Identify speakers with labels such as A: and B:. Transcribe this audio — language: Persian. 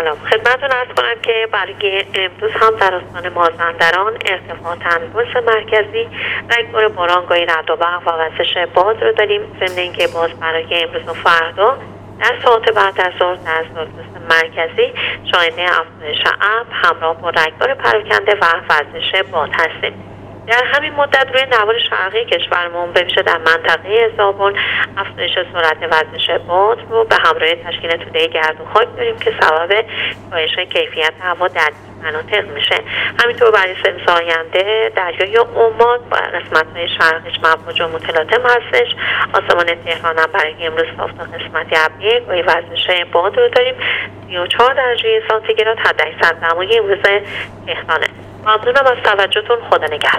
A: سلام خدمتتون عرض کنم که برای امروز هم در استان مازندران ارتفاع تنفس مرکزی رگبار باران گاهی رعد و برق و وزش باد رو داریم. ضمن اینکه باز برای امروز و فردا در ساعات بعد از ظهر در استان مرکزی شاهد افزایش ابر همراه با رگبار پراکنده و وزش باد هستیم. در همین مدت روی نوار شرقی کشورمون به ویژه در منطقه زابل افزایش سرعت وزش باد رو به همراه تشکیل توده گرد و خاک داریم که سبب کاهش کیفیت هوا در مناطق میشه. همینطور برای 3 روز آینده دریای عمان با قسمت‌های شرقیش مواج و متلاطم هستش. آسمان تهران هم برای امروز صاف تا قسمتی ابری گاهی وزش باد رو داریم. 34 درجه سانتیگراد حداکثر دمای امروز تهرانه. ممنونم از توجهتون. خدا نگهدار.